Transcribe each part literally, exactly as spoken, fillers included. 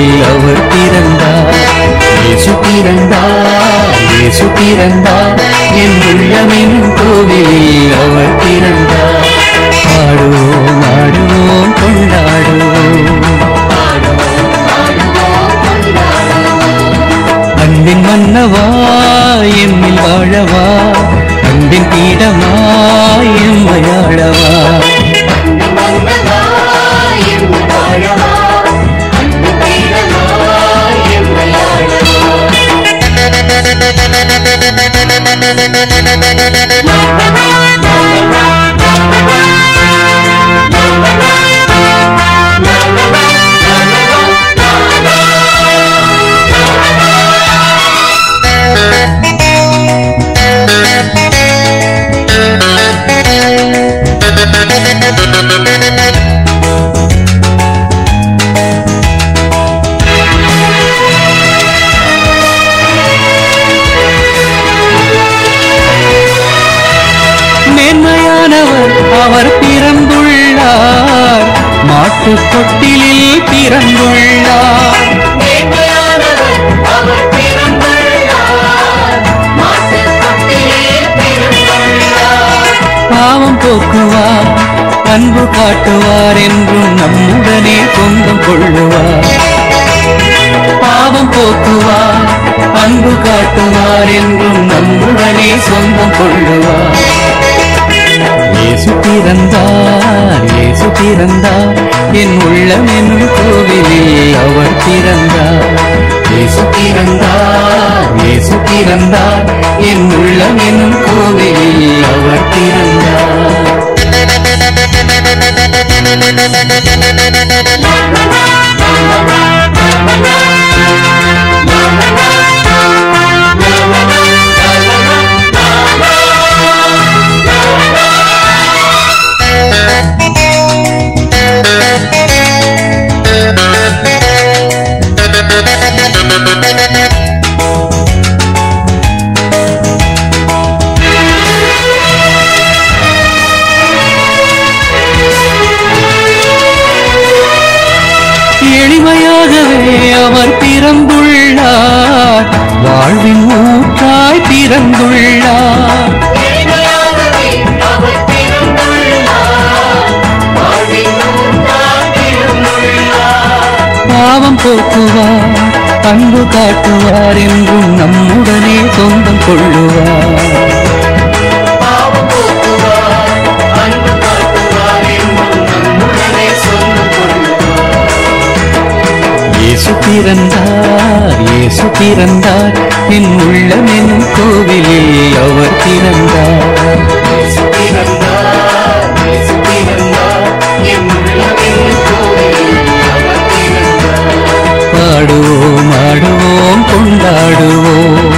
அவர் பிறந்தார். இயேசு பிறந்தார், இயேசு பிறந்தார், என் உள்ளமென் கோவிலில் அவர் பிறந்தார். ஆடுவோம் ஆடுவோம் கொண்டாடுவோம், அன்பின் மன்னவா எம்மில் வாழவா, அன்பின் பீடமா எம்மையாளவா. மேன்மையானவர் அவர் பிறந்துள்ளார், மாட்டு கொட்டிலில் பிறந்துள்ளார். பாவம் போக்குவார், அன்பு காட்டுவார், என்றும் நம்முடனே சொந்தம் கொள்ளுவார். பாவம் போக்குவார், அன்பு காட்டுவார், என்றும் நம்முடனே சொந்தம் கொள்ளுவார். இயேசு பிறந்தார், இயேசு பிறந்தார், என் உள்ளம் என்னும் கோவிலில் அவர் பிறந்தார். இயேசு பிறந்தார், இயேசு பிறந்தார், என் உள்ளம் என்னும் கோவிலில் அவர் பிறந்தார். எளிமையாகவே அவர் பிறந்துள்ளார், வாழ்வின் ஊற்றாய் பிறந்துள்ளார். பாவம் போக்குவார், அன்பு காட்டுவார், என்றும் நம்முடனே சொந்தம் கொள்ளுவார். இயேசு பிறந்தார், இயேசு பிறந்தார், என் உள்ளம் என்னும் கோவிலில் அவர் பிறந்தார். இயேசு பிறந்தார், இயேசு பிறந்தார், என் உள்ளம் என்னும் கோவிலில் அவர் பிறந்தார். பாடுவோம் ஆடுவோம் கொண்டாடுவோம்,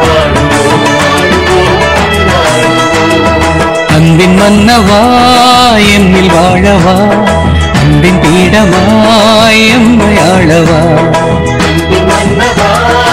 அன்பின் மன்னவா என்னில் வாழவா, அன்பின் பீடமாய் எம்மையாளவா. அன்பின் மன்னவா